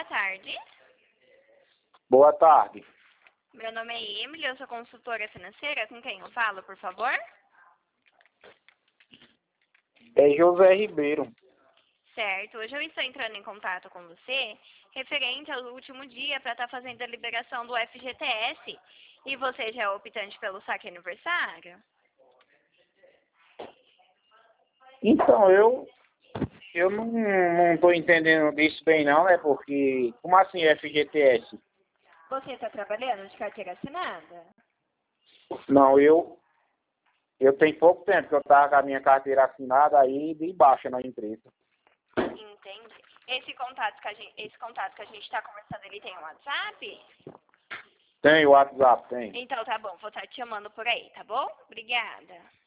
boa tarde. Boa tarde. Meu nome é Emily, eu sou consultora financeira. Com quem eu falo, por favor? É José Ribeiro. Certo, hoje eu estou entrando em contato com você referente ao último dia para estar fazendo a liberação do FGTS. E você já é optante pelo saque aniversário? Então, eu não estou entendendo disso bem não, né? Porque, como assim FGTS? Você está trabalhando de carteira assinada? Não, eu tenho pouco tempo que eu estava com a minha carteira assinada aí de baixa na empresa. Entendi. Esse contato que a gente está conversando, ele tem um WhatsApp? Tem o WhatsApp, tem. Então tá bom, vou estar te chamando por aí, tá bom? Obrigada.